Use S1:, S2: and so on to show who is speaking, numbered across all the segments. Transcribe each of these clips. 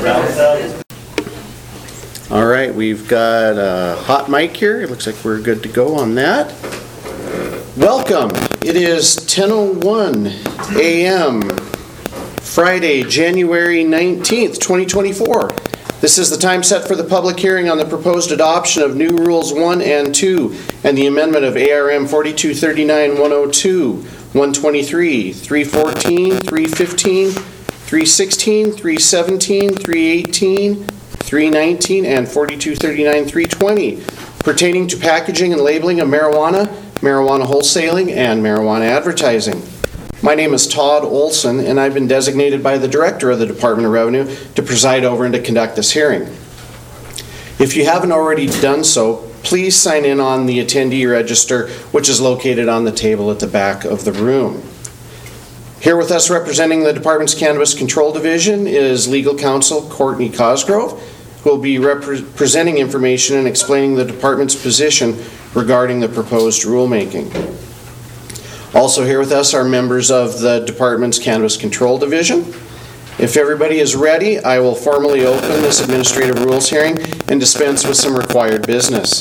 S1: All right, we've got a hot mic here. It looks like we're good to go on that. Welcome. It is 10:01 a.m. Friday, January 19th, 2024. This is the time set for the public hearing on the proposed adoption of new Rules 1 and 2 and the amendment of ARM 4239-102, 123, 314, 315, 316, 317, 318, 319, and 4239-320 pertaining to packaging and labeling of marijuana, marijuana wholesaling, and marijuana advertising. My name is Todd Olson, and I've been designated by the Director of the Department of Revenue to preside over and to conduct this hearing. If you haven't already done so, please sign in on the attendee register, which is located on the table at the back of the room. Here with us representing the Department's Cannabis Control Division is Legal Counsel Courtney Cosgrove, who will be presenting information and explaining the Department's position regarding the proposed rulemaking. Also here with us are members of the Department's Cannabis Control Division. If everybody is ready, I will formally open this administrative rules hearing and dispense with some required business.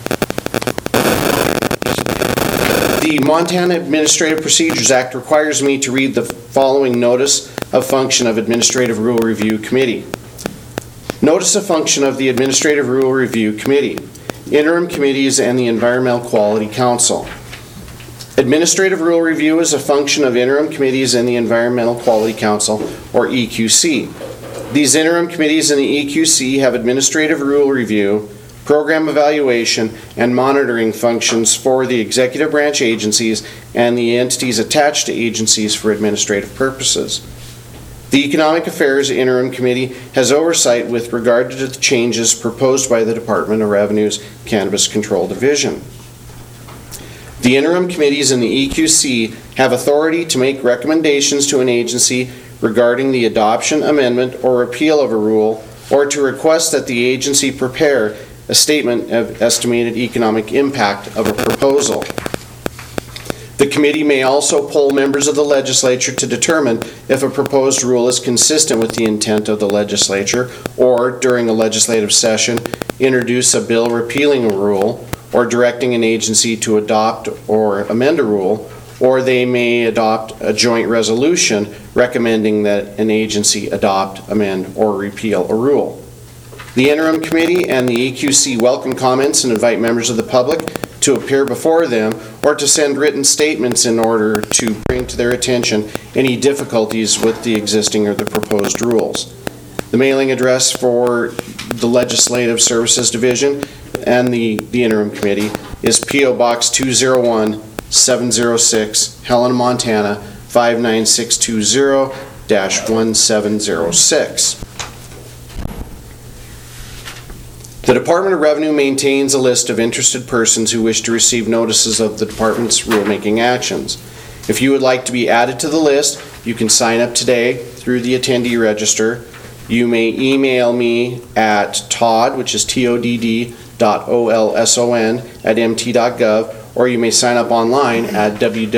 S1: The Montana Administrative Procedures Act requires me to read the following notice of function of Administrative Rule Review Committee. Notice of function of the Administrative Rule Review Committee, Interim Committees, and the Environmental Quality Council. Administrative Rule Review is a function of Interim Committees and the Environmental Quality Council, or EQC. These Interim Committees and the EQC have Administrative Rule Review, program evaluation, and monitoring functions for the executive branch agencies and the entities attached to agencies for administrative purposes. The Economic Affairs Interim Committee has oversight with regard to the changes proposed by the Department of Revenue's Cannabis Control Division. The Interim Committees and the EQC have authority to make recommendations to an agency regarding the adoption, amendment, or repeal of a rule, or to request that the agency prepare a statement of estimated economic impact of a proposal. The committee may also poll members of the legislature to determine if a proposed rule is consistent with the intent of the legislature, or during a legislative session, introduce a bill repealing a rule, or directing an agency to adopt or amend a rule, or they may adopt a joint resolution recommending that an agency adopt, amend, or repeal a rule. The Interim Committee and the EQC welcome comments and invite members of the public to appear before them or to send written statements in order to bring to their attention any difficulties with the existing or the proposed rules. The mailing address for the Legislative Services Division and the Interim Committee is P.O. Box 201, 706, Helena, Montana 59620-1706. The Department of Revenue maintains a list of interested persons who wish to receive notices of the Department's rulemaking actions. If you would like to be added to the list, you can sign up today through the attendee register. You may email me at Todd, which is todd.olson@mt.gov, or you may sign up online at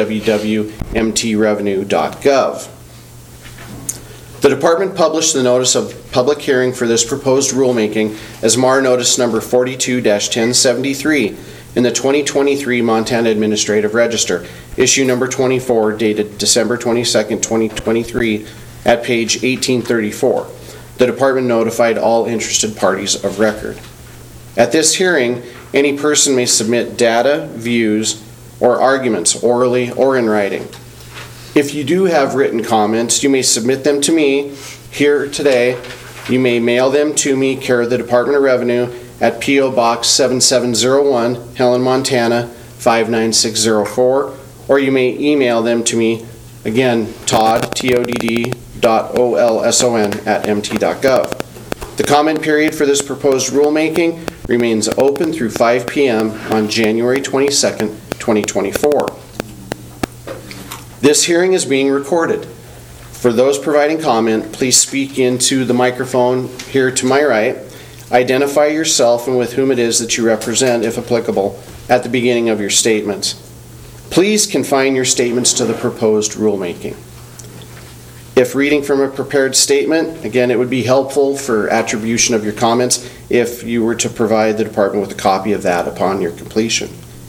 S1: www.mtrevenue.gov. The Department published the notice of public hearing for this proposed rulemaking as MAR Notice Number 42-1073 in the 2023 Montana Administrative Register, issue number 24, dated December 22nd, 2023, at page 1834. The Department notified all interested parties of record. At this hearing, any person may submit data, views, or arguments orally or in writing. If you do have written comments, you may submit them to me here today. You may mail them to me, care of the Department of Revenue, at P.O. Box 7701, Helena, Montana 59604, or you may email them to me, again, Todd, todd.olson@mt.gov. The comment period for this proposed rulemaking remains open through 5 p.m. on January 22nd, 2024. This hearing is being recorded. For those providing comment, please speak into the microphone here to my right. Identify yourself and with whom it is that you represent, if applicable, at the beginning of your statements. Please confine your statements to the proposed rulemaking. If reading from a prepared statement, again, it would be helpful for attribution of your comments if you were to provide the department with a copy of that upon your completion.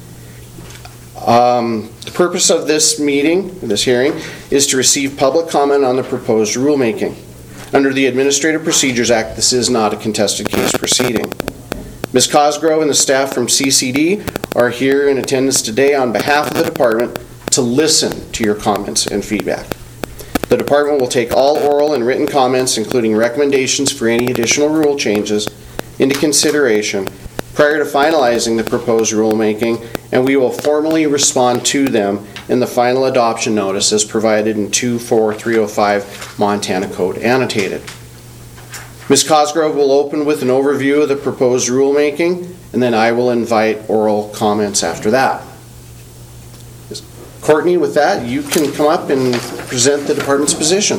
S1: The purpose of this meeting, this hearing, is to receive public comment on the proposed rulemaking. Under the Administrative Procedures Act, this is not a contested case proceeding. Ms. Cosgrove and the staff from CCD are here in attendance today on behalf of the department to listen to your comments and feedback. The department will take all oral and written comments, including recommendations for any additional rule changes, into consideration prior to finalizing the proposed rulemaking, and we will formally respond to them in the final adoption notice as provided in 24305 Montana Code Annotated. Ms. Cosgrove will open with an overview of the proposed rulemaking, and then I will invite oral comments after that. Courtney, with that, you can come up and present the department's position.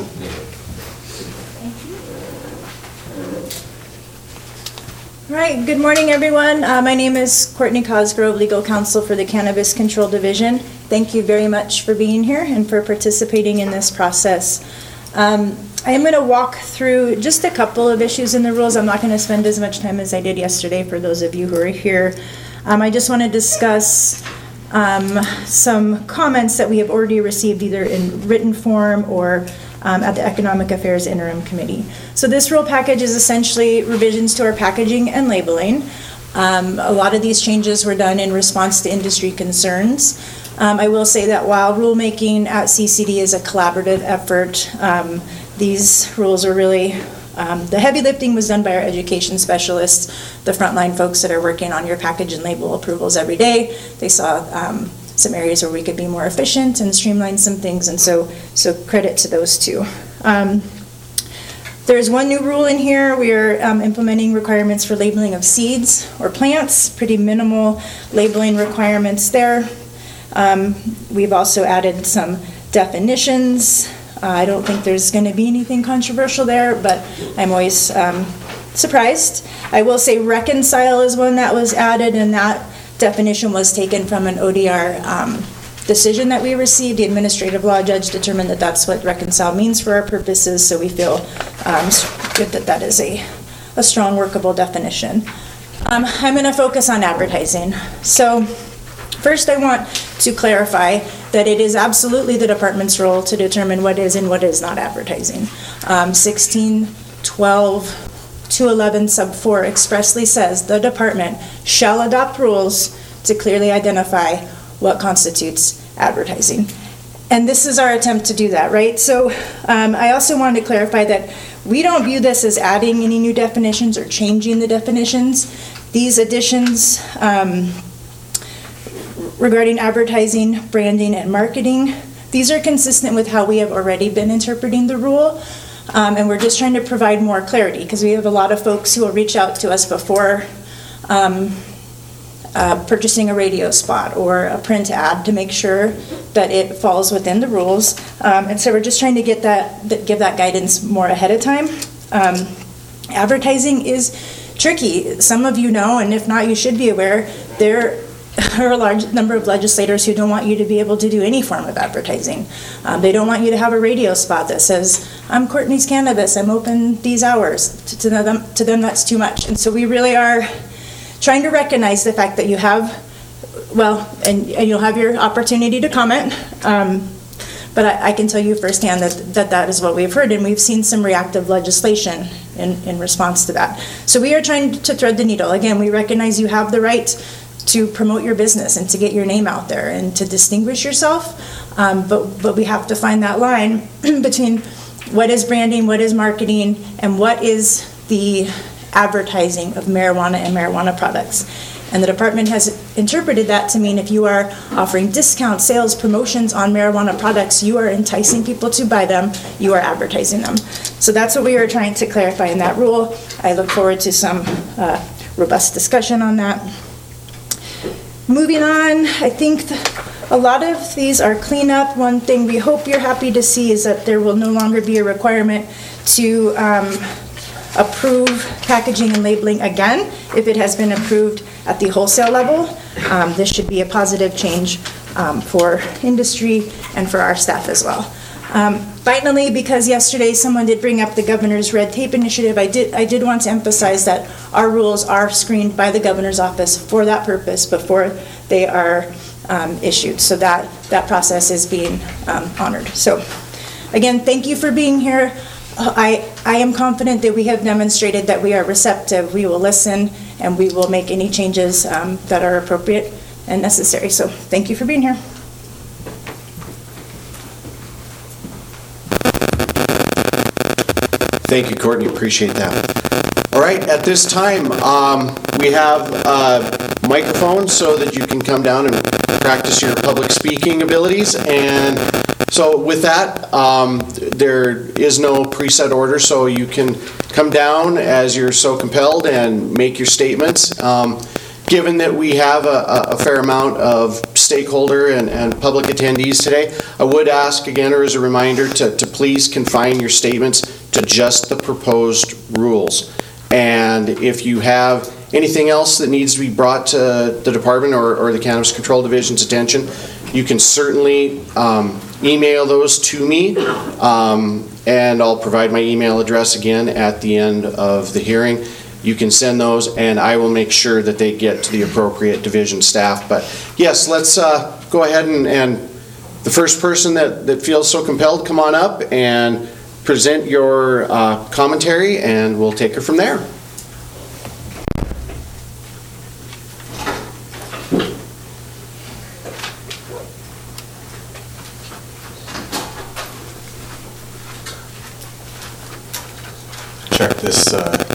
S2: All right, good morning, everyone. My name is Courtney Cosgrove, Legal Counsel for the Cannabis Control Division. Thank you very much for being here and for participating in this process. I am going to walk through just a couple of issues in the rules. I'm not going to spend as much time as I did yesterday for those of you who are here. I just want to discuss some comments that we have already received either in written form or at the Economic Affairs Interim Committee. So this rule package is essentially revisions to our packaging and labeling. A lot of these changes were done in response to industry concerns. I will say that while rulemaking at CCD is a collaborative effort, these rules are really, the heavy lifting was done by our education specialists, the frontline folks that are working on your package and label approvals every day. They saw some areas where we could be more efficient and streamline some things, and so credit to those two. There's one new rule in here. We are implementing requirements for labeling of seeds or plants, pretty minimal labeling requirements there. We've also added some definitions. I don't think there's going to be anything controversial there, but I'm always surprised. I will say reconcile is one that was added, and that definition was taken from an ODR decision that we received. The administrative law judge determined that that's what reconcile means for our purposes, so we feel good that that is a strong workable definition. I'm going to focus on advertising. So first I want to clarify that it is absolutely the department's role to determine what is and what is not advertising. 1612-211 sub 4 expressly says the department shall adopt rules to clearly identify what constitutes advertising. And this is our attempt to do that, right? So I also wanted to clarify that we don't view this as adding any new definitions or changing the definitions. These additions regarding advertising, branding, and marketing, these are consistent with how we have already been interpreting the rule, and we're just trying to provide more clarity because we have a lot of folks who will reach out to us before purchasing a radio spot or a print ad to make sure that it falls within the rules, and so we're just trying to give that guidance more ahead of time. Advertising is tricky. Some of you know, and if not, you should be aware, there are a large number of legislators who don't want you to be able to do any form of advertising. They don't want you to have a radio spot that says, I'm Courtney's Cannabis, I'm open these hours. To them, that's too much. And so we really are trying to recognize the fact that you have, and you'll have your opportunity to comment, but I can tell you firsthand that is what we've heard, and we've seen some reactive legislation in response to that. So we are trying to thread the needle. Again, we recognize you have the right to promote your business and to get your name out there and to distinguish yourself, but we have to find that line between what is branding, what is marketing, and what is the advertising of marijuana and marijuana products. And the department has interpreted that to mean if you are offering discount sales, promotions on marijuana products, you are enticing people to buy them, you are advertising them. So that's what we are trying to clarify in that rule. I look forward to some robust discussion on that. Moving on, I think a lot of these are cleanup. One thing we hope you're happy to see is that there will no longer be a requirement to approve packaging and labeling again if it has been approved at the wholesale level. This should be a positive change for industry and for our staff as well. Finally, because yesterday someone did bring up the governor's red tape initiative, I did want to emphasize that our rules are screened by the governor's office for that purpose before they are issued. So that process is being honored. So again, thank you for being here. I am confident that we have demonstrated that we are receptive, we will listen, and we will make any changes that are appropriate and necessary. So thank you for being here.
S1: Thank you, Courtney. Appreciate that. All right, at this time, we have microphones so that you can come down and practice your public speaking abilities. And so with that, there is no preset order, so you can come down as you're so compelled and make your statements. Given that we have a fair amount of stakeholder and public attendees today, I would ask again, or as a reminder, to please confine your statements to just the proposed rules. And if you have anything else that needs to be brought to the department or the Cannabis Control Division's attention, you can certainly email those to me, and I'll provide my email address again at the end of the hearing. You can send those, and I will make sure that they get to the appropriate division staff. But yes, let's go ahead and the first person that feels so compelled, come on up and present your commentary, and we'll take it from there.
S3: Check this.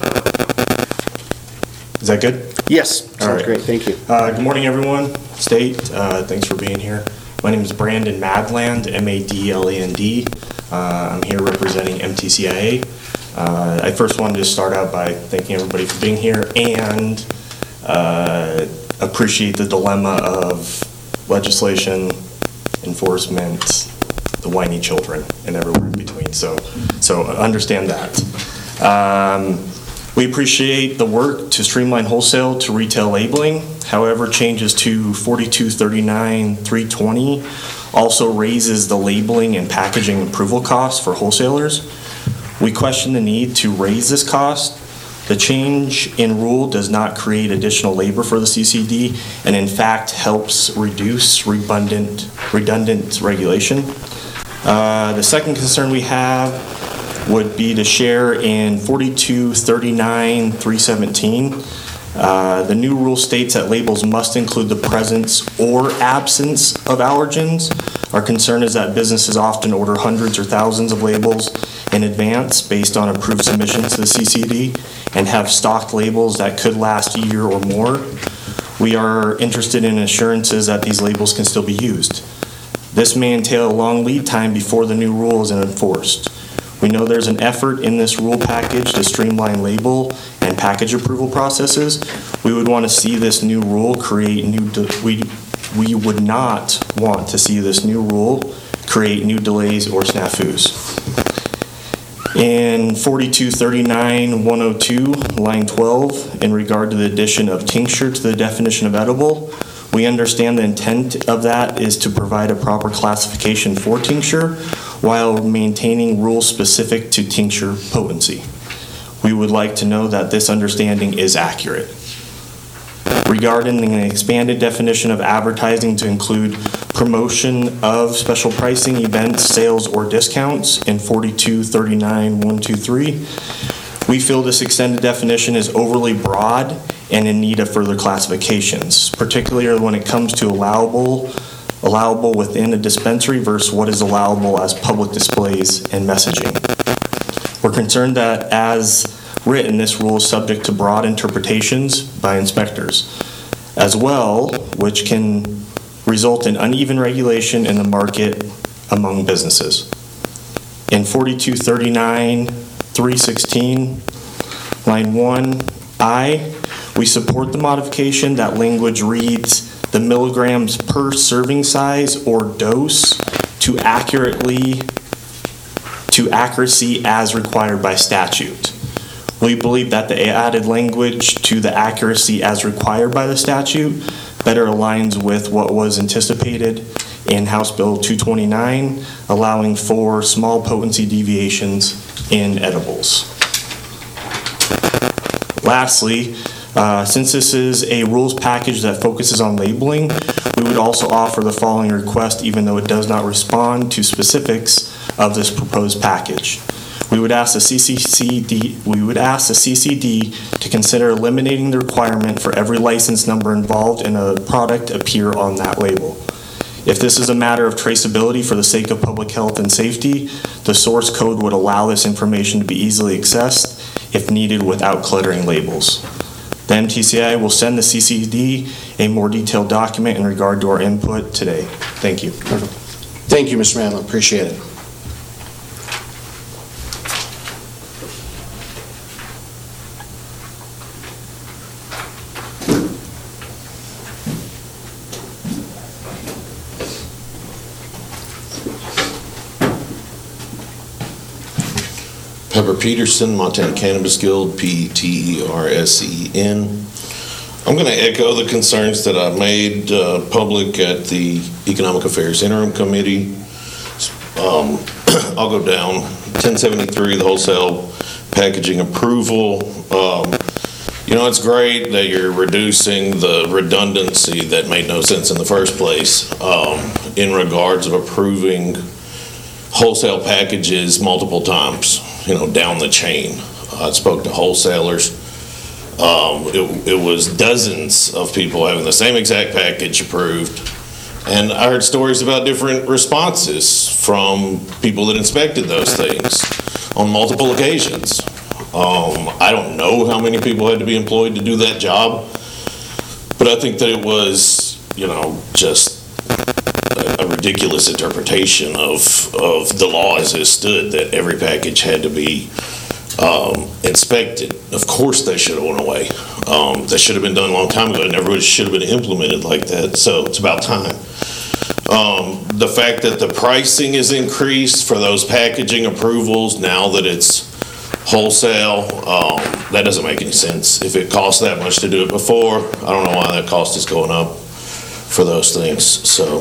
S3: Is that good?
S1: Yes, sounds
S3: right.
S1: great. Thank you.
S3: Good morning, everyone. State, thanks for being here. My name is Brandon Madland, M-A-D-L-A-N-D. I'm here representing MTCIA. I first wanted to start out by thanking everybody for being here and appreciate the dilemma of legislation, enforcement, the whiny children, and everywhere in between. So understand that. We appreciate the work to streamline wholesale to retail labeling. However, changes to 4239-320 also raises the labeling and packaging approval costs for wholesalers. We question the need to raise this cost. The change in rule does not create additional labor for the CCD and in fact helps reduce redundant regulation. The second concern we have would be to share in 4239-317. The new rule states that labels must include the presence or absence of allergens. Our concern is that businesses often order hundreds or thousands of labels in advance based on approved submissions to the CCD and have stocked labels that could last a year or more. We are interested in assurances that these labels can still be used. This may entail a long lead time before the new rule is enforced. We know there's an effort in this rule package to streamline label and package approval processes. We would want to see this new rule create we would not want to see this new rule create new delays or snafus. In 4239-102, line 12, in regard to the addition of tincture to the definition of edible, we understand the intent of that is to provide a proper classification for tincture while maintaining rules specific to tincture potency. We would like to know that this understanding is accurate. Regarding an expanded definition of advertising to include promotion of special pricing, events, sales, or discounts in 4239-123, we feel this extended definition is overly broad and in need of further classifications, particularly when it comes to allowable within a dispensary versus what is allowable as public displays and messaging. We're concerned that as written, this rule is subject to broad interpretations by inspectors as well, which can result in uneven regulation in the market among businesses. In 4239-316, line 1I, we support the modification that language reads the milligrams per serving size or dose to accuracy as required by statute. We believe that the added language to the accuracy as required by the statute better aligns with what was anticipated and House Bill 229, allowing for small potency deviations in edibles. Lastly, since this is a rules package that focuses on labeling, we would also offer the following request, even though it does not respond to specifics of this proposed package. We would ask the CCD to consider eliminating the requirement for every license number involved in a product appear on that label. If this is a matter of traceability for the sake of public health and safety, the source code would allow this information to be easily accessed if needed without cluttering labels. The MTCI will send the CCD a more detailed document in regard to our input today. Thank you.
S1: Thank you, Mr. Manlin. Appreciate it.
S4: Pepper Peterson, Montana Cannabis Guild, PETERSEN. I'm going to echo the concerns that I made public at the Economic Affairs Interim Committee. I'll go down 1073, the wholesale packaging approval. It's great that you're reducing the redundancy that made no sense in the first place in regards of approving wholesale packages multiple times, down the chain. I spoke to wholesalers. It was dozens of people having the same exact package approved. And I heard stories about different responses from people that inspected those things on multiple occasions. I don't know how many people had to be employed to do that job, but I think that it was, just a ridiculous interpretation of the law as it stood, that every package had to be inspected. Of course they should have went away. That should have been done a long time ago. It never should have been implemented like that, so it's about time. The fact that the pricing is increased for those packaging approvals now that it's wholesale, that doesn't make any sense. If it costs that much to do it before, I don't know why that cost is going up for those things. So,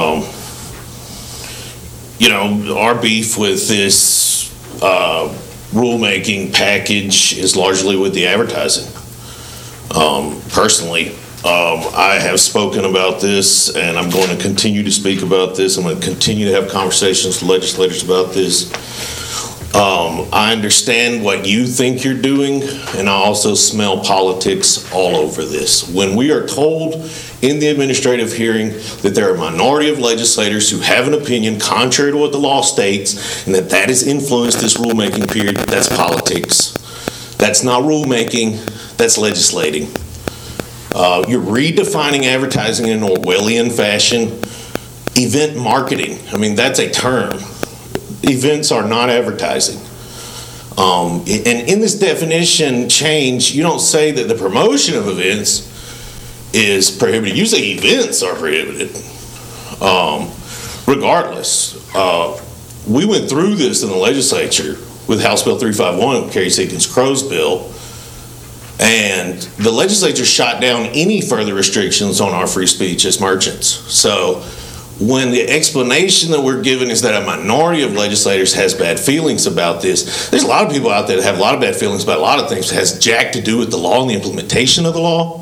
S4: our beef with this rulemaking package is largely with the advertising. Personally, I have spoken about this, and I'm going to continue to speak about this. I'm going to continue to have conversations with legislators about this. I understand what you think you're doing, and I also smell politics all over this. When we are told in the administrative hearing that there are a minority of legislators who have an opinion contrary to what the law states, and that has influenced this rulemaking period, that's politics. That's not rulemaking, that's legislating. You're redefining advertising in an Orwellian fashion. Event marketing, that's a term. Events are not advertising. And in this definition change, you don't say that the promotion of events is prohibited. You say events are prohibited. Regardless, we went through this in the legislature with House Bill 351, Kerry Seekins-Crow's bill, and the legislature shot down any further restrictions on our free speech as merchants. So when the explanation that we're given is that a minority of legislators has bad feelings about this, there's a lot of people out there that have a lot of bad feelings about a lot of things that has jack to do with the law and the implementation of the law.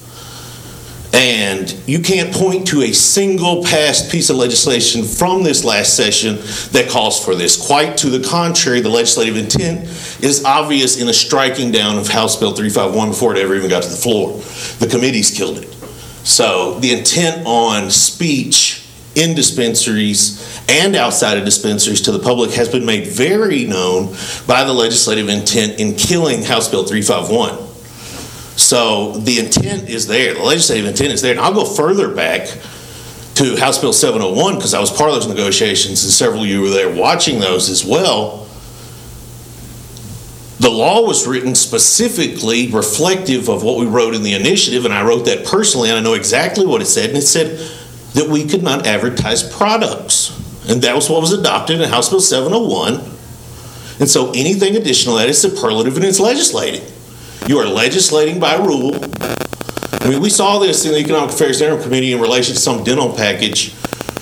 S4: And you can't point to a single passed piece of legislation from this last session that calls for this. Quite to the contrary, the legislative intent is obvious in the striking down of House Bill 351 before it ever even got to the floor. The committees killed it. So the intent on speech in dispensaries and outside of dispensaries to the public has been made very known by the legislative intent in killing House Bill 351. So the intent is there, the legislative intent is there. And I'll go further back to House Bill 701 because I was part of those negotiations and several of you were there watching those as well. The law was written specifically reflective of what we wrote in the initiative, and I wrote that personally, and I know exactly what it said, and it said that we could not advertise products. And that was what was adopted in House Bill 701. And so anything additional to that is superlative and it's legislating. You are legislating by rule. We saw this in the Economic Affairs Interim Committee in relation to some dental package.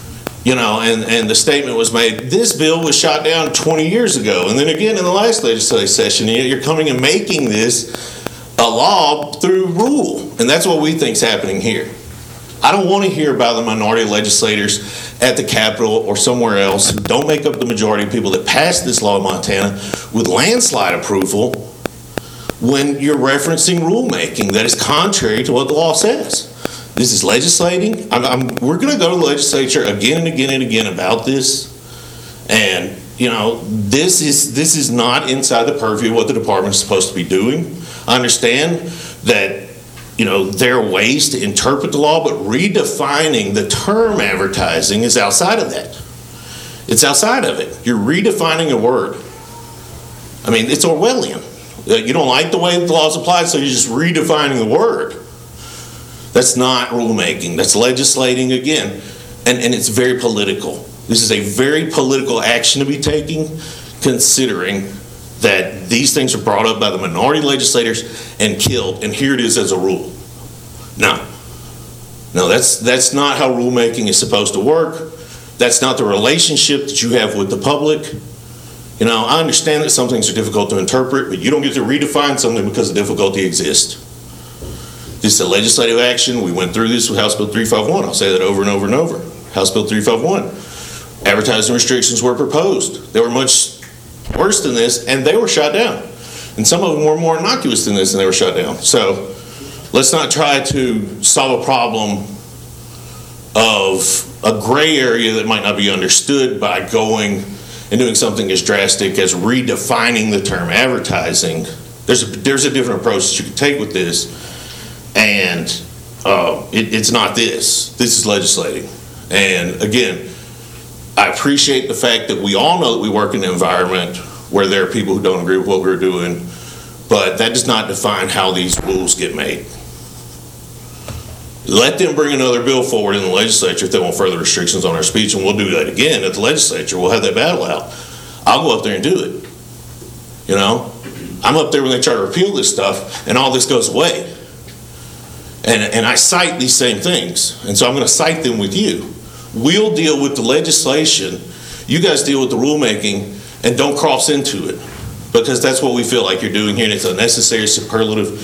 S4: You know, and the statement was made, this bill was shot down 20 years ago. And then again in the last legislative session, you're coming and making this a law through rule. And that's what we think's happening here. I don't want to hear about the minority legislators at the Capitol or somewhere else who don't make up the majority of people that passed this law in Montana with landslide approval when you're referencing rulemaking that is contrary to what the law says. This is legislating. We're going to go to the legislature again and again and again about this. And, you know, this is not inside the purview of what the department is supposed to be doing. I understand that, you know, there are ways to interpret the law, but redefining the term advertising is outside of that. It's outside of it. You're redefining a word. I mean, it's Orwellian. You don't like the way the law is applied, so you're just redefining the word. That's not rulemaking. That's legislating again. And it's very political. This is a very political action to be taking, considering that these things are brought up by the minority legislators and killed, and here it is as a rule. No, that's not how rulemaking is supposed to work. That's not the relationship that you have with the public. You know, I understand that some things are difficult to interpret, but you don't get to redefine something because the difficulty exists. This is a legislative action. We went through this with House Bill 351. I'll say that over and over and over. House Bill 351. Advertising restrictions were proposed. They were much worse than this, and they were shot down. And some of them were more innocuous than this, and they were shut down. So let's not try to solve a problem of a gray area that might not be understood by going and doing something as drastic as redefining the term advertising. There's a different approach that you can take with this, and it's not this. This is legislating. And again, I appreciate the fact that we all know that we work in an environment where there are people who don't agree with what we're doing, but that does not define how these rules get made. Let them bring another bill forward in the legislature if they want further restrictions on our speech, and we'll do that again at the legislature. We'll have that battle out. I'll go up there and do it. You know, I'm up there when they try to repeal this stuff, and all this goes away. And I cite these same things, and so I'm going to cite them with you. We'll deal with the legislation. You guys deal with the rulemaking, and don't cross into it, because that's what we feel like you're doing here, and it's unnecessary, superlative.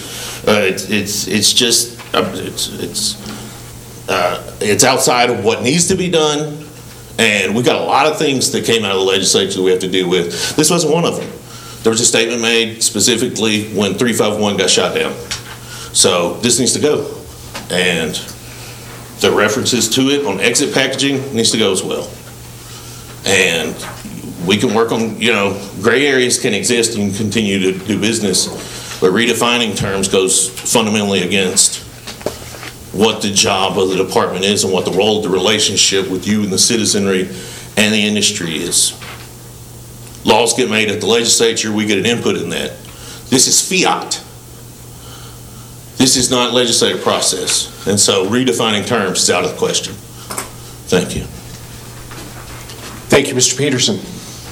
S4: It's outside of what needs to be done, and we've got a lot of things that came out of the legislature that we have to deal with. This wasn't one of them. There was a statement made specifically when 351 got shot down. So this needs to go, and the references to it on exit packaging needs to go as well. And we can work on, you know, gray areas can exist and continue to do business, but redefining terms goes fundamentally against what the job of the department is and what the role of the relationship with you and the citizenry and the industry is. Laws get made at the legislature, we get an input in that. This is fiat. This is not legislative process. And so redefining terms is out of the question. Thank you.
S1: Thank you, Mr. Peterson.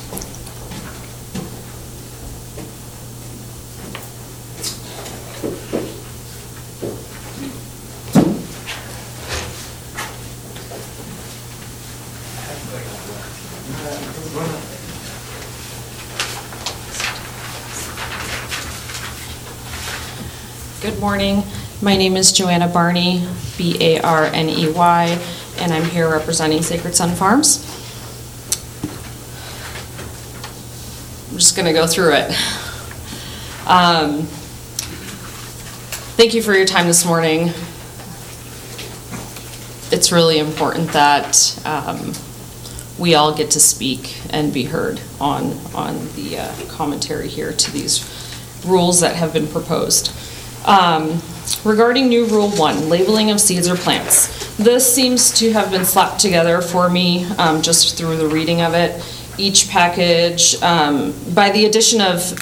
S5: Good morning. My name is Joanna Barney, B-A-R-N-E-Y, and I'm here representing Sacred Sun Farms. I'm just going to go through it. Thank you for your time this morning. It's really important that we all get to speak and be heard on the commentary here to these rules that have been proposed. Regarding new Rule 1, labeling of seeds or plants. This seems to have been slapped together for me just through the reading of it. Each package, by the addition of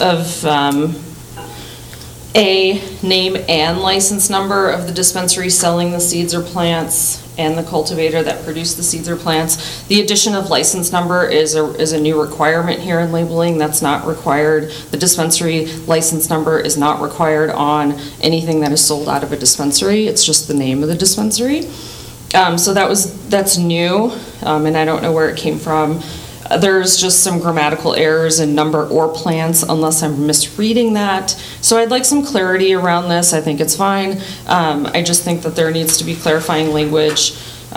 S5: a name and license number of the dispensary selling the seeds or plants and the cultivator that produced the seeds or plants. The addition of license number is a new requirement here in labeling. That's not required. The dispensary license number is not required on anything that is sold out of a dispensary. It's just the name of the dispensary. So that's new, and I don't know where it came from. There's just some grammatical errors in number or plants, unless I'm misreading that. So I'd like some clarity around this. I think it's fine. I just think that there needs to be clarifying language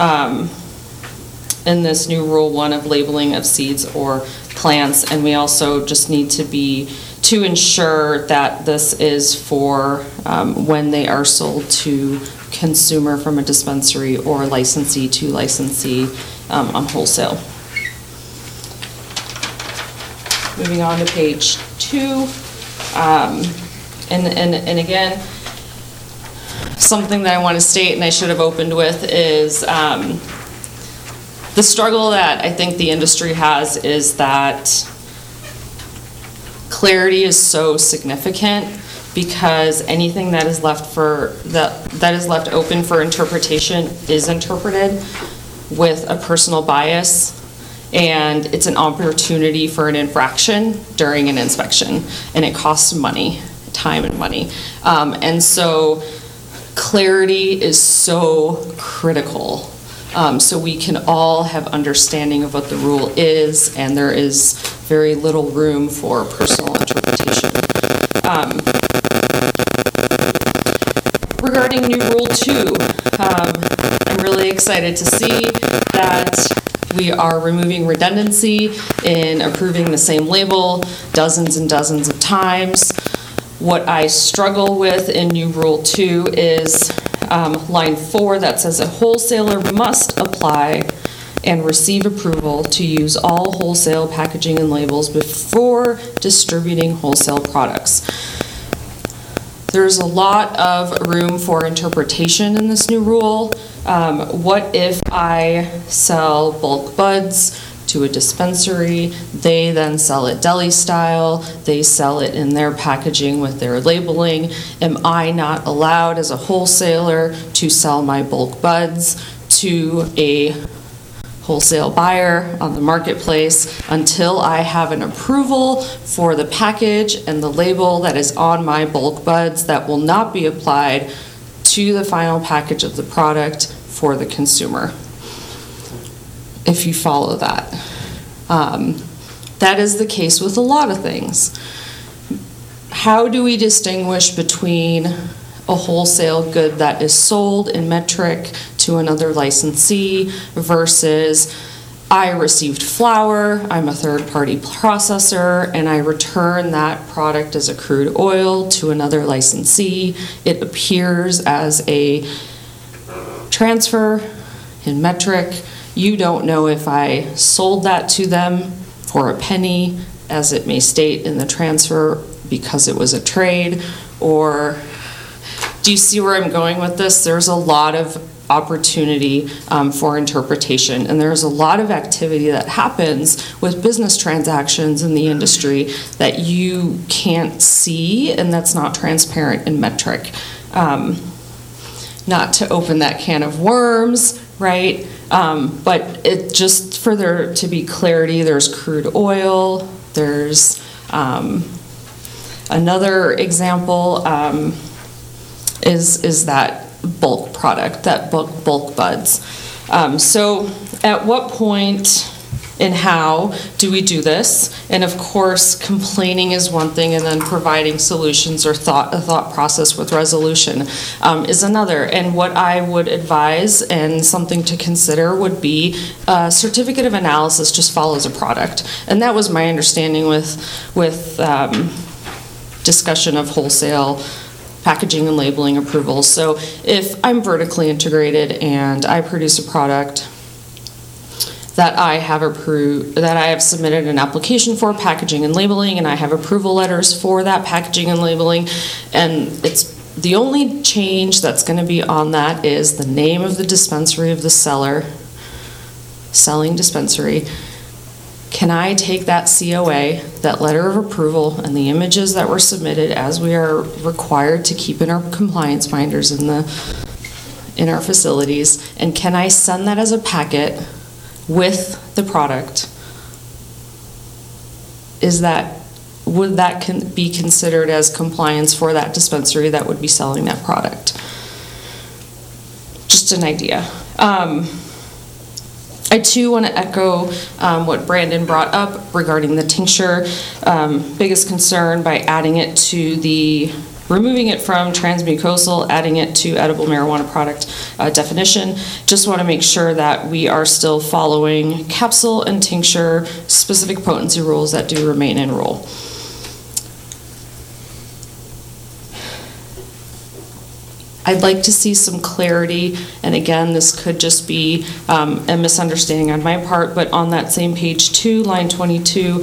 S5: in this new Rule 1 of labeling of seeds or plants, and we also just need to ensure that this is for when they are sold to consumer from a dispensary or licensee to licensee on wholesale. Moving on to page 2, and again, something that I want to state, and I should have opened with, is the struggle that I think the industry has is that clarity is so significant, because anything that is left open for interpretation is interpreted with a personal bias. And it's an opportunity for an infraction during an inspection, and it costs money, time and money. And so clarity is so critical, so we can all have understanding of what the rule is, and there is very little room for personal interpretation. Regarding new Rule 2, I'm really excited to see that we are removing redundancy in approving the same label dozens and dozens of times. What I struggle with in new Rule 2 is line 4 that says a wholesaler must apply and receive approval to use all wholesale packaging and labels before distributing wholesale products. There's a lot of room for interpretation in this new rule. What if I sell bulk buds to a dispensary, they then sell it deli style, they sell it in their packaging with their labeling? Am I not allowed as a wholesaler to sell my bulk buds to a wholesale buyer on the marketplace until I have an approval for the package and the label that is on my bulk buds that will not be applied to the final package of the product for the consumer? If you follow that. That is the case with a lot of things. How do we distinguish between a wholesale good that is sold in metric to another licensee versus I received flour, I'm a third-party processor, and I return that product as a crude oil to another licensee? It appears as a transfer in metric. You don't know if I sold that to them for a penny, as it may state in the transfer, because it was a trade, or do you see where I'm going with this? There's a lot of opportunity for interpretation, and there's a lot of activity that happens with business transactions in the industry that you can't see, and that's not transparent in metric. Not to open that can of worms, right? But it just for there to be clarity, there's crude oil, there's another example is that bulk product, that bulk buds. So at what point and how do we do this? And of course, complaining is one thing, and then providing solutions or a thought process with resolution is another. And what I would advise, and something to consider, would be a certificate of analysis just follows a product. And that was my understanding with discussion of wholesale packaging and labeling approvals. So if I'm vertically integrated and I produce a product that I have approved, that I have submitted an application for packaging and labeling, and I have approval letters for that packaging and labeling, and it's the only change that's going to be on that is the name of the dispensary of the seller, selling dispensary. Can I take that COA, that letter of approval, and the images that were submitted, as we are required to keep in our compliance binders in our facilities, and can I send that as a packet with the product? Would that be considered as compliance for that dispensary that would be selling that product? Just an idea. I too want to echo what Brandon brought up regarding the tincture. Biggest concern by adding it to removing it from transmucosal, adding it to edible marijuana product definition. Just want to make sure that we are still following capsule and tincture specific potency rules that do remain in rule. I'd like to see some clarity, and again, this could just be a misunderstanding on my part, but on that same page 2, line 22,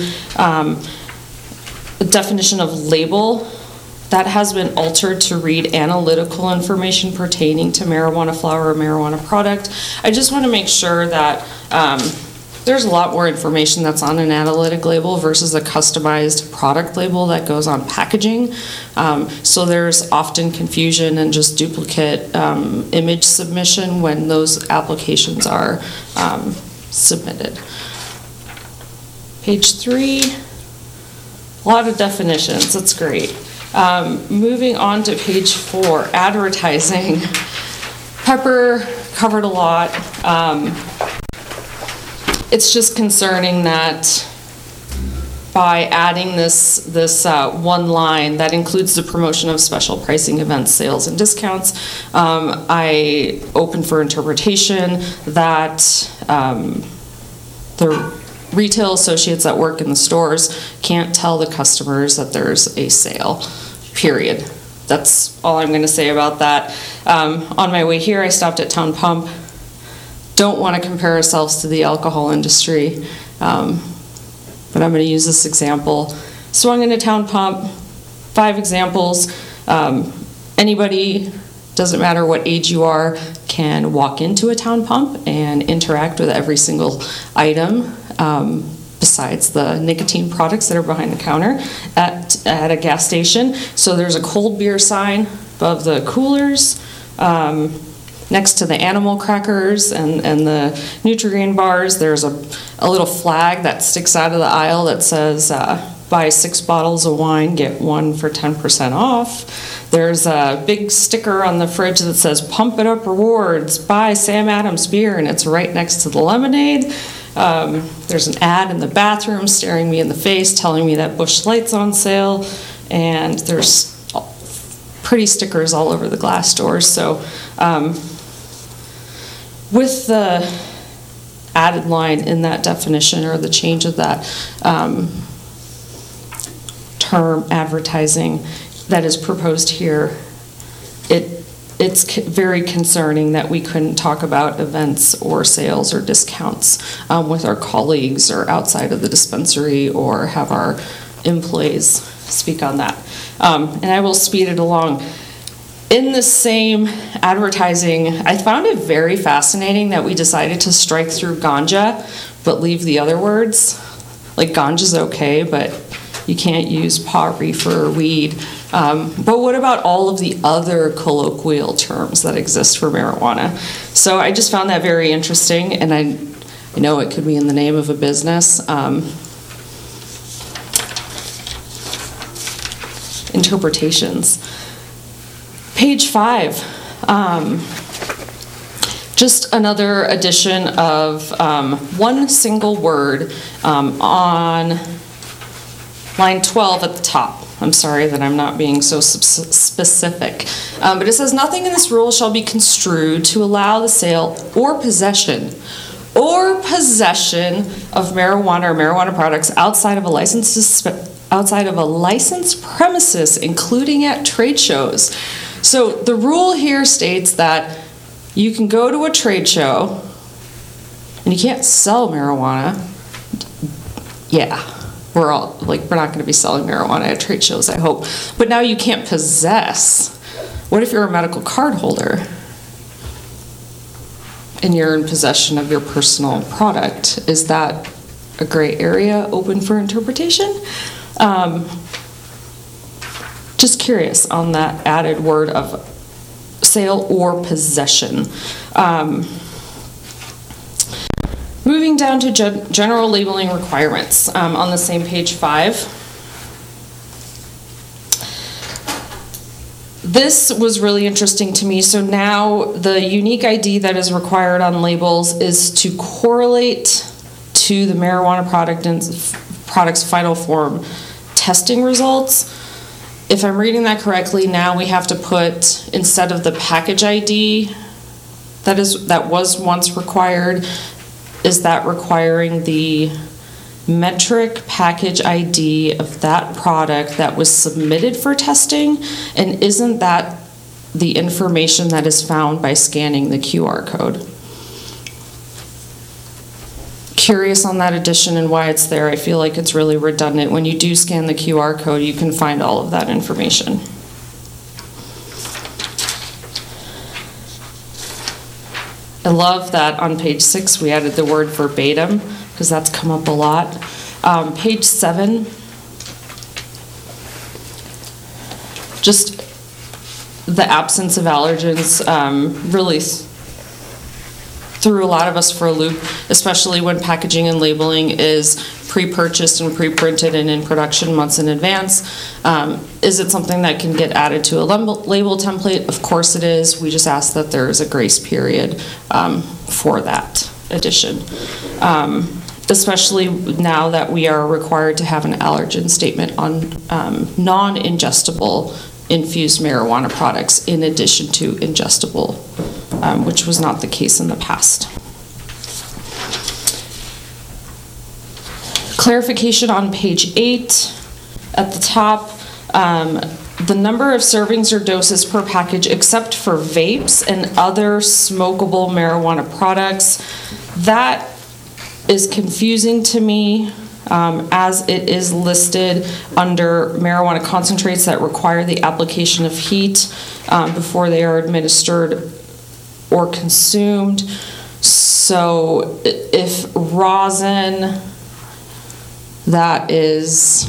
S5: the definition of label, that has been altered to read analytical information pertaining to marijuana flower or marijuana product. I just want to make sure that there's a lot more information that's on an analytic label versus a customized product label that goes on packaging. So there's often confusion and just duplicate image submission when those applications are submitted. Page 3, a lot of definitions, that's great. Moving on to page 4, advertising. Pepper covered a lot. It's just concerning that by adding this one line that includes the promotion of special pricing events, sales, and discounts, I open for interpretation that the retail associates that work in the stores can't tell the customers that there's a sale, period. That's all I'm going to say about that. On my way here, I stopped at Town Pump. Don't want to compare ourselves to the alcohol industry, but I'm going to use this example. Swung into Town Pump, 5 examples. Anybody, doesn't matter what age you are, can walk into a Town Pump and interact with every single item besides the nicotine products that are behind the counter at a gas station. So there's a cold beer sign above the coolers. Next to the animal crackers and the Nutri-Grain bars, there's a little flag that sticks out of the aisle that says, buy 6 bottles of wine, get 1 for 10% off. There's a big sticker on the fridge that says, Pump It Up Rewards, buy Sam Adams beer, and it's right next to the lemonade. There's an ad in the bathroom staring me in the face, telling me that Busch Light's on sale, and there's pretty stickers all over the glass doors. So with the added line in that definition, or the change of that term advertising that is proposed here, it's very concerning that we couldn't talk about events or sales or discounts with our colleagues or outside of the dispensary, or have our employees speak on that. And I will speed it along. In the same advertising, I found it very fascinating that we decided to strike through ganja, but leave the other words. Like, ganja's okay, but you can't use pot, reefer, or weed. But what about all of the other colloquial terms that exist for marijuana? So I just found that very interesting, and I know it could be in the name of a business. Interpretations. Page 5, just another addition of one single word on line 12 at the top. I'm sorry that I'm not being so specific, but it says, nothing in this rule shall be construed to allow the sale or possession of marijuana or marijuana products outside of a licensed premises, including at trade shows. So the rule here states that you can go to a trade show and you can't sell marijuana. Yeah, we're not going to be selling marijuana at trade shows, I hope. But now you can't possess. What if you're a medical card holder and you're in possession of your personal product? Is that a gray area open for interpretation? Just curious on that added word of sale or possession. Moving down to general labeling requirements on the same page 5. This was really interesting to me. So now the unique ID that is required on labels is to correlate to the marijuana product's final form testing results. If I'm reading that correctly, now we have to put, instead of the package ID that was once required, is that requiring the metric package ID of that product that was submitted for testing? And isn't that the information that is found by scanning the QR code? Curious on that addition and why it's there. I feel like it's really redundant. When you do scan the QR code, you can find all of that information. I love that on page 6 we added the word verbatim, because that's come up a lot. Page 7, just the absence of allergens really threw a lot of us for a loop, especially when packaging and labeling is pre-purchased and pre-printed and in production months in advance. Is it something that can get added to a label template? Of course it is. We just ask that there is a grace period for that addition. Especially now that we are required to have an allergen statement on non-ingestible infused marijuana products in addition to ingestible, which was not the case in the past. Clarification on page 8 at the top. The number of servings or doses per package except for vapes and other smokable marijuana products. That is confusing to me, as it is listed under marijuana concentrates that require the application of heat before they are administered or consumed. So if rosin that is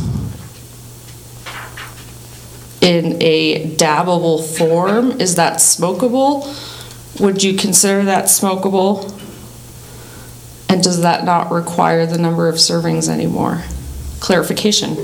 S5: in a dabbable form, is that smokable? Would you consider that smokable? And does that not require the number of servings anymore? Clarification.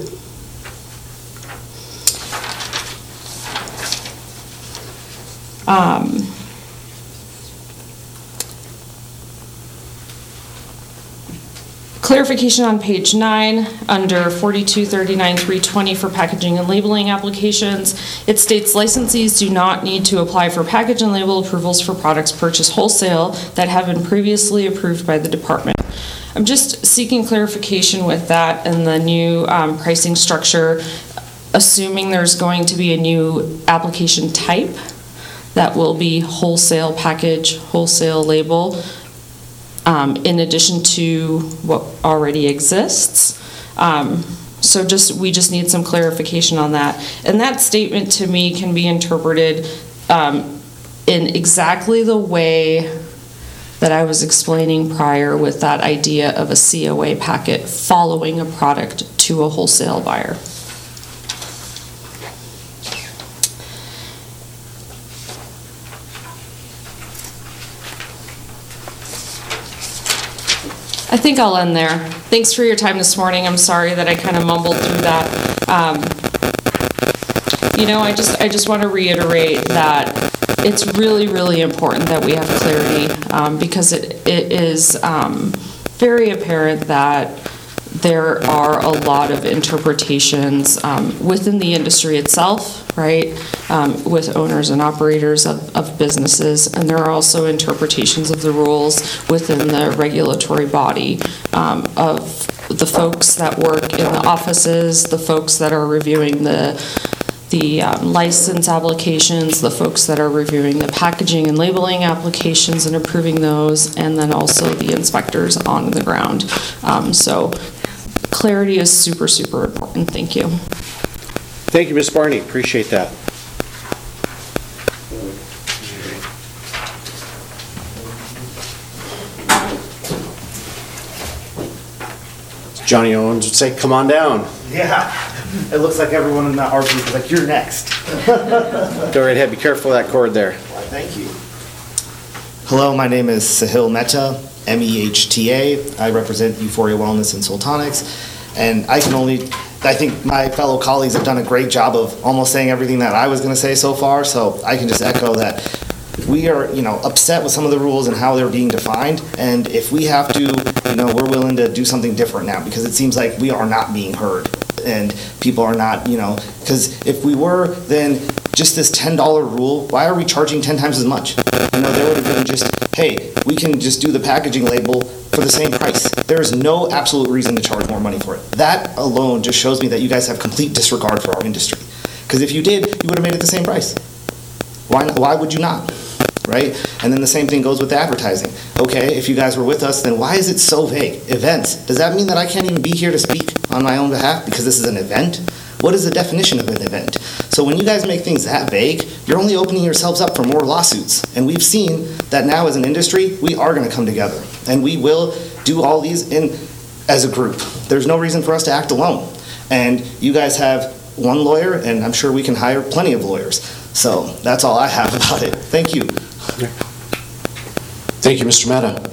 S5: Clarification on page 9 under 4239-320 for packaging and labeling applications. It states licensees do not need to apply for package and label approvals for products purchased wholesale that have been previously approved by the department. I'm just seeking clarification with that and the new pricing structure, assuming there's going to be a new application type that will be wholesale package, wholesale label, in addition to what already exists. So we just need some clarification on that. And that statement to me can be interpreted in exactly the way that I was explaining prior with that idea of a COA packet following a product to a wholesale buyer. I think I'll end there. Thanks for your time this morning. I'm sorry that I kind of mumbled through that. I just want to reiterate that it's really, really important that we have clarity because it is very apparent that there are a lot of interpretations within the industry itself, right, with owners and operators of businesses, and there are also interpretations of the rules within the regulatory body of the folks that work in the offices, the folks that are reviewing the license applications, the folks that are reviewing the packaging and labeling applications and approving those, and then also the inspectors on the ground. So clarity is super, super important. Thank you.
S1: Thank you, Ms. Barney. Appreciate that. Johnny Owens would say, come on down.
S6: Yeah, it looks like everyone in that RV is like, you're next.
S1: Go right ahead. Be careful of that cord there.
S6: Well, thank you. Hello, my name is Sahil Mehta, MEHTA. I represent Euphoria Wellness and Sultonics, and I can only I think my fellow colleagues have done a great job of almost saying everything that I was going to say so far, so I can just echo that we are, upset with some of the rules and how they're being defined, and if we have to, we're willing to do something different now, because it seems like we are not being heard, and people are not, because if we were, then just this $10 rule, why are we charging 10 times as much? There would have been just, hey, we can just do the packaging label for the same price. There is no absolute reason to charge more money for it. That alone just shows me that you guys have complete disregard for our industry. Because if you did, you would have made it the same price. Why would you not? Right? And then the same thing goes with the advertising. Okay, if you guys were with us, then why is it so vague? Events. Does that mean that I can't even be here to speak on my own behalf because this is an event? What is the definition of an event? So when you guys make things that vague, you're only opening yourselves up for more lawsuits. And we've seen that now as an industry, we are going to come together. And we will do all these as a group. There's no reason for us to act alone. And you guys have one lawyer, and I'm sure we can hire plenty of lawyers. So that's all I have about it. Thank you.
S1: Thank you, Mr. Mehta.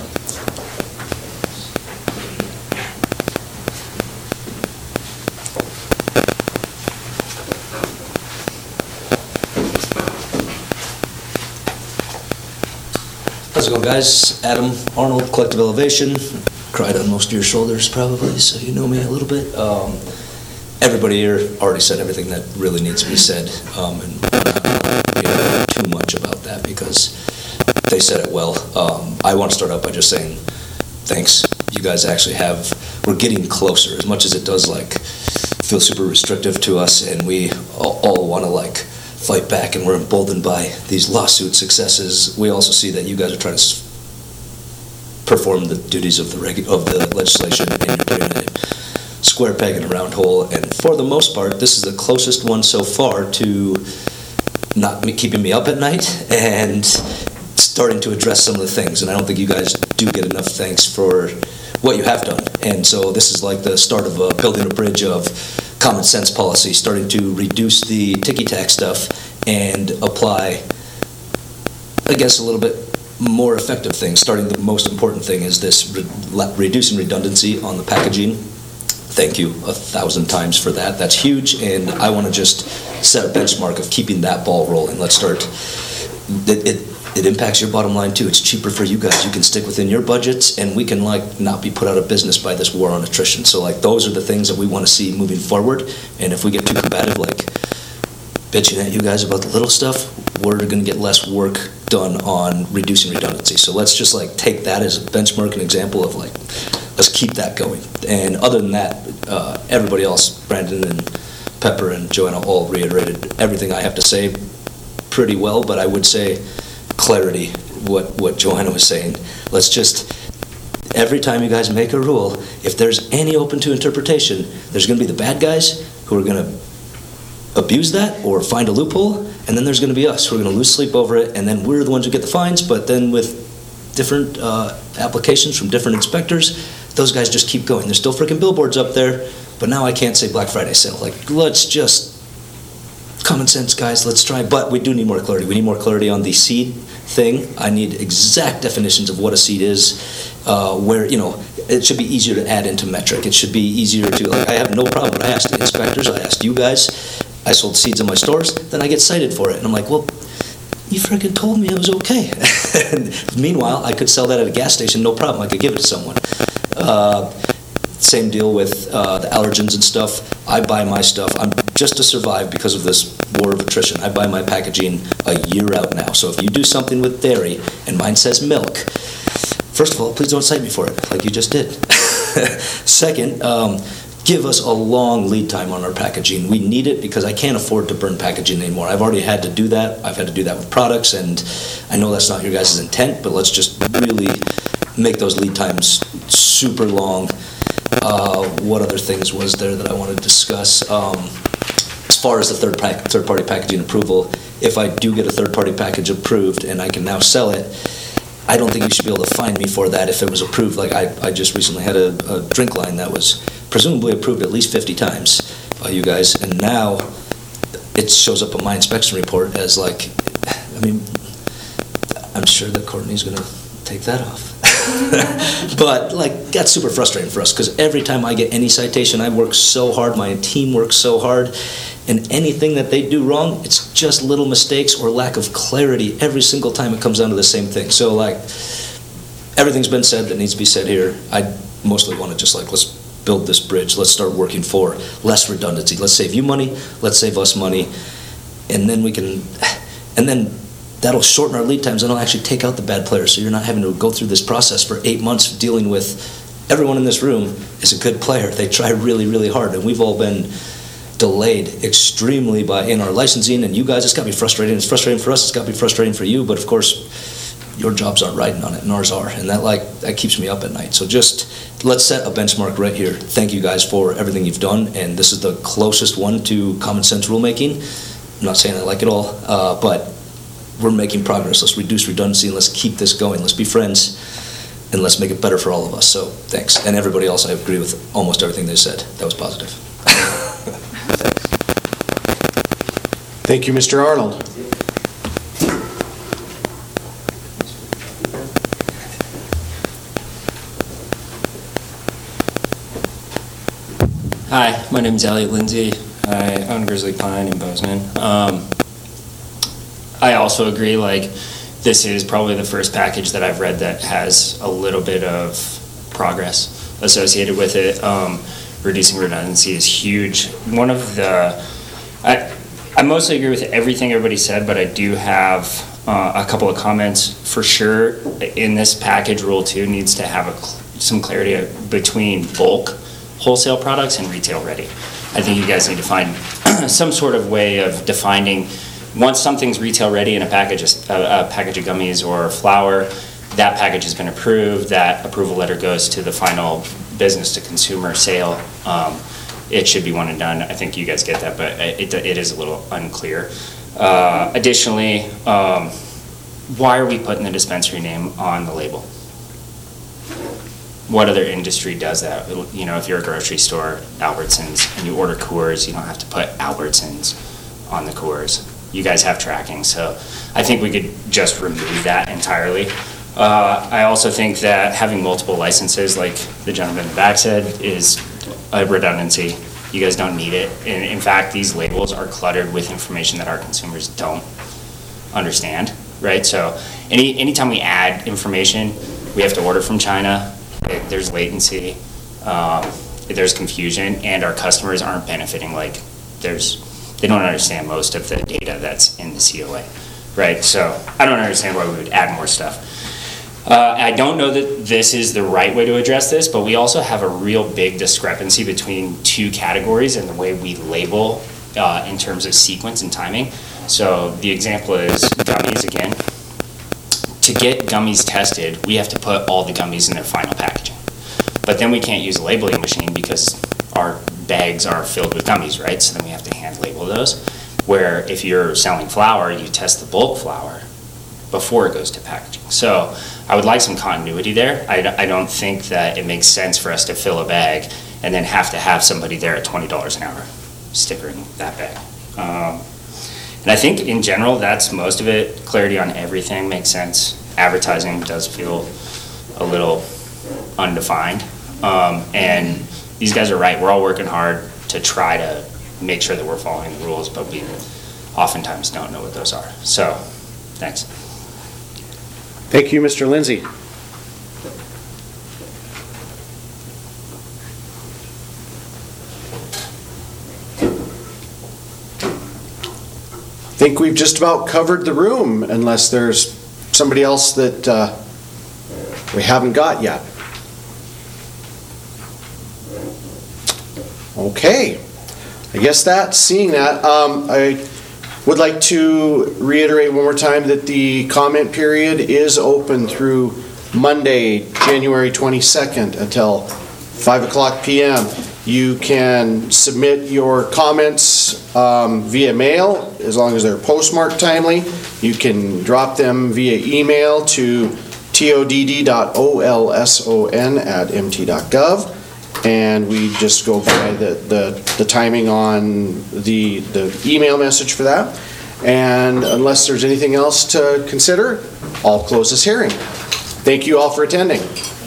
S7: How's it going, guys? Adam Arnold, Collective Elevation. Cried on most of your shoulders, probably, so you know me a little bit. Everybody here already said everything that really needs to be said, and I'm not going to too much about that because they said it well. I want to start out by just saying thanks. You guys actually we're getting closer, as much as it does feel super restrictive to us, and we all want to fight back, and we're emboldened by these lawsuit successes. We also see that you guys are trying to perform the duties of the legislation, and you're putting a square peg in a round hole. And for the most part, this is the closest one so far to not keeping me up at night and starting to address some of the things. And I don't think you guys do get enough thanks for what you have done. And so this is like the start of building a bridge of common sense policy, starting to reduce the ticky-tack stuff and apply, I guess, a little bit more effective things. Starting the most important thing is this reducing redundancy on the packaging. Thank you 1,000 times for that. That's huge, and I want to just set a benchmark of keeping that ball rolling. Let's start. It impacts your bottom line too. It's cheaper for you guys. You can stick within your budgets, and we can not be put out of business by this war on attrition. So those are the things that we want to see moving forward. And if we get too combative, bitching at you guys about the little stuff, we're going to get less work done on reducing redundancy. So let's just take that as a benchmark, an example of let's keep that going. And other than that, everybody else, Brandon and Pepper and Joanna, all reiterated everything I have to say pretty well. But I would say clarity, what Joanna was saying. Let's just, every time you guys make a rule, if there's any open to interpretation, there's going to be the bad guys who are going to abuse that or find a loophole, and then there's going to be us who are going to lose sleep over it, and then we're the ones who get the fines. But then with different applications from different inspectors, those guys just keep going. There's still freaking billboards up there, but now I can't say Black Friday sale. Let's just, common sense, guys, let's try. But we do need more clarity. We need more clarity on the seed thing. I need exact definitions of what a seed is, where, it should be easier to add into metric. It should be easier to, I have no problem. I asked the inspectors, I asked you guys, I sold seeds in my stores, then I get cited for it. And I'm like, well, you freaking told me it was okay. Meanwhile, I could sell that at a gas station, no problem. I could give it to someone. Same deal with the allergens and stuff. I buy my stuff. I'm just to survive because of this war of attrition. I buy my packaging a year out now. So if you do something with dairy and mine says milk, first of all, please don't cite me for it like you just did. Second, give us a long lead time on our packaging. We need it because I can't afford to burn packaging anymore. I've already had to do that. I've had to do that with products, and I know that's not your guys' intent, but let's just really make those lead times super long. What other things was there that I want to discuss? As far as the third-party packaging approval, if I do get a third-party package approved and I can now sell it, I don't think you should be able to fine me for that if it was approved. I just recently had a drink line that was presumably approved at least 50 times by you guys, and now it shows up on my inspection report as I'm sure that Courtney's going to take that off. But like, that's super frustrating for us because every time I get any citation, I work so hard, my team works so hard, and anything that they do wrong, it's just little mistakes or lack of clarity. Every single time it comes down to the same thing. So like, everything's been said that needs to be said here. I mostly want to just like, let's build this bridge. Let's start working for less redundancy. Let's save you money. Let's save us money. And then we can, and then that'll shorten our lead times and it'll actually take out the bad players. So you're not having to go through this process for 8 months dealing with everyone in this room is a good player. They try really, really hard. And we've all been delayed extremely in our licensing. And you guys, it's got to be frustrating. It's frustrating for us. It's got to be frustrating for you. But of course, your jobs aren't riding on it and ours are. And that keeps me up at night. So just let's set a benchmark right here. Thank you guys for everything you've done. And this is the closest one to common sense rulemaking. I'm not saying I like it all, but we're making progress. Let's reduce redundancy and let's keep this going. Let's be friends and let's make it better for all of us. So thanks. And everybody else, I agree with almost everything they said. That was positive.
S1: Thank you, Mr. Arnold.
S8: Hi, my name is Elliot Lindsay. I own Grizzly Pine in Bozeman. I also agree, like, this is probably the first package that I've read that has a little bit of progress associated with it. Reducing redundancy is huge. One of the, I mostly agree with everything everybody said, but I do have a couple of comments. For sure, in this package, Rule 2 needs to have some clarity between bulk wholesale products and retail ready. I think you guys need to find some sort of way of defining, once something's retail ready in a package of gummies or flour, that package has been approved, that approval letter goes to the final business to consumer sale. It should be one and done. I think you guys get that, but it is a little unclear. Additionally, why are we putting the dispensary name on the label? What other industry does that? You know, if you're a grocery store, Albertsons, and you order Coors, you don't have to put Albertsons on the Coors. You guys have tracking, so I think we could just remove that entirely. I also think that having multiple licenses, like the gentleman in the back said, is a redundancy. You guys don't need it. And in fact, these labels are cluttered with information that our consumers don't understand, right? So anytime we add information, we have to order from China. There's latency, there's confusion, and our customers aren't benefiting. Like, they don't understand most of the data that's in the COA, right? So I don't understand why we would add more stuff. I don't know that this is the right way to address this, but we also have a real big discrepancy between two categories and the way we label in terms of sequence and timing. So the example is gummies again. To get gummies tested, we have to put all the gummies in their final packaging. But then we can't use a labeling machine because our bags are filled with gummies, right? So then we have to hand label those. Where if you're selling flour, you test the bulk flour before it goes to packaging. So I would like some continuity there. I don't think that it makes sense for us to fill a bag and then have to have somebody there at $20 an hour stickering that bag. And I think in general, that's most of it. Clarity on everything makes sense. Advertising does feel a little undefined. And these guys are right. We're all working hard to try to make sure that we're following the rules, but we oftentimes don't know what those are. So, thanks.
S1: Thank you, Mr. Lindsay. I think we've just about covered the room, unless there's somebody else that we haven't got yet. Okay, I guess seeing that, I would like to reiterate one more time that the comment period is open through Monday, January 22nd until 5:00 p.m. You can submit your comments via mail, as long as they're postmarked timely. You can drop them via email to todd.olson@mt.gov, and we just go by the timing on the email message for that. And unless there's anything else to consider, I'll close this hearing. Thank you all for attending.